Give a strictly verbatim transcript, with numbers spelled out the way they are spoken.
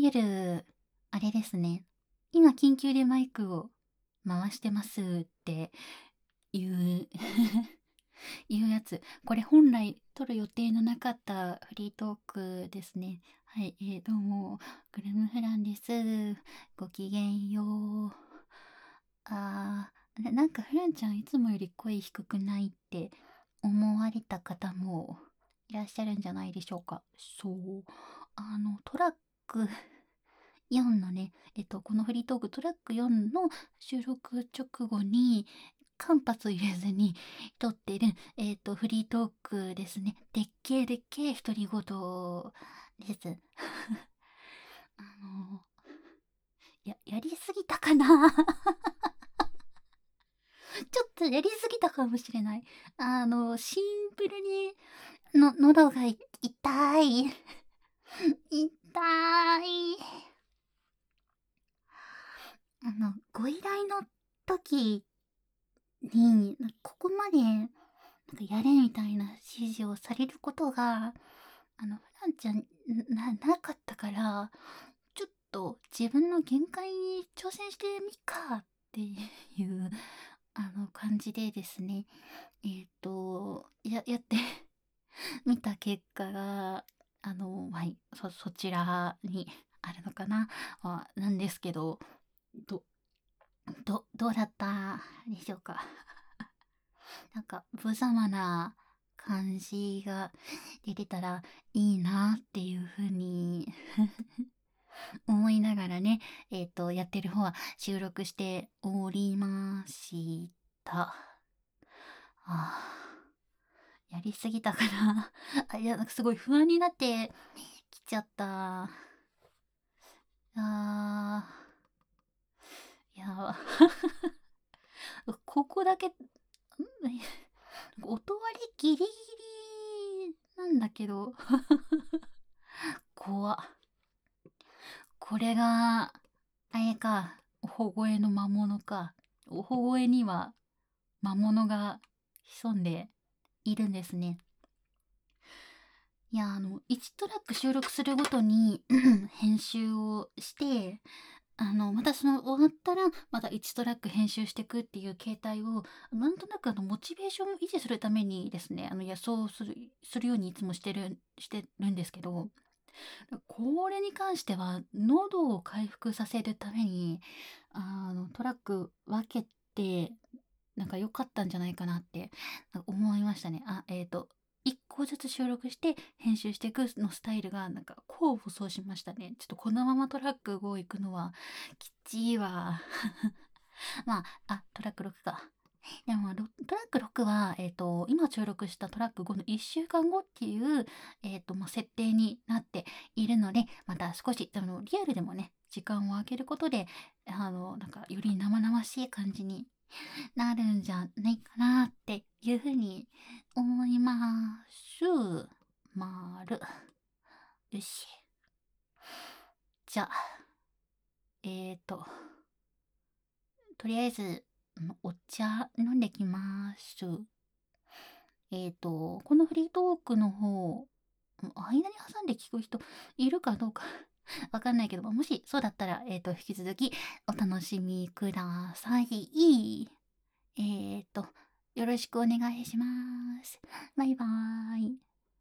ゆる、あれですね。今緊急でマイクを回してますっていういうやつ。これ本来撮る予定のなかったフリートークですね。はい、えー、どうも、グルムフランです。ごきげんよう。あー、ななんかフランちゃんいつもより声低くないって思われた方もいらっしゃるんじゃないでしょうか。そう。あの、トラックよんのね、えっと、このフリートークトラックよんの収録直後に、間髪入れずに撮ってる、えっと、フリートークですね。でっけえでっけえ独り言です。あの、や、やりすぎたかなちょっとやりすぎたかもしれない。あの、シンプルに、の、喉がい痛い。痛い。あの、ご依頼の時に、なここまで、なんかやれみたいな指示をされることが、あの、フランちゃん、な、なかったから、ちょっと自分の限界に挑戦してみっかっていう、あの、感じでですね、えっと、や、やってみた結果が、あの、はい、そ、そちらにあるのかな、あ、なんですけど、ど、ど、どうだったでしょうか。なんか、無様な感じが出てたらいいなっていう風に思いながらね、えっと、やってる方は収録しておりました。あー、やりすぎたかな。あ、いや、なんかすごい不安になってきちゃった。あー、いや、ここだけ、ん音割りギリギリなんだけど、怖っ。これが、あれか、お保護絵の魔物か。お保護絵には魔物が潜んでいるんですね。いや、あの、いちトラック収録するごとに編集をして、あの、またその終わったら、またいちトラック編集していくっていう形態を、なんとなくあの、モチベーションを維持するためにですね、あの、野草をする、するようにいつもしてる、してるんですけど、これに関しては、喉を回復させるために、あの、トラック分けて、なんか良かったんじゃないかなって、なんか思いましたね。あ、えっと、いっこずつ収録して編集していくのスタイルが、なんか、功を奏しましたね。ちょっとこのままトラックご行くのは、きちいわ。まあ、あ、トラックろくか。でも、ロトラックろくは、えっと、今収録したトラックごのいっしゅうかんごっていう、えっと、まあ、設定になっているので、また少し、あの、リアルでもね、時間を空けることで、あの、なんか、より生々しい感じになるんじゃないかなっていうふうに思います。まる。よし。じゃあ、えーと、とりあえず、お茶飲んできます。えーと、このフリートークの方、間に挟んで聞く人いるかどうかわかんないけど、もしそうだったら、えーと、引き続きお楽しみください。えーと、よろしくお願いします。バイバーイ。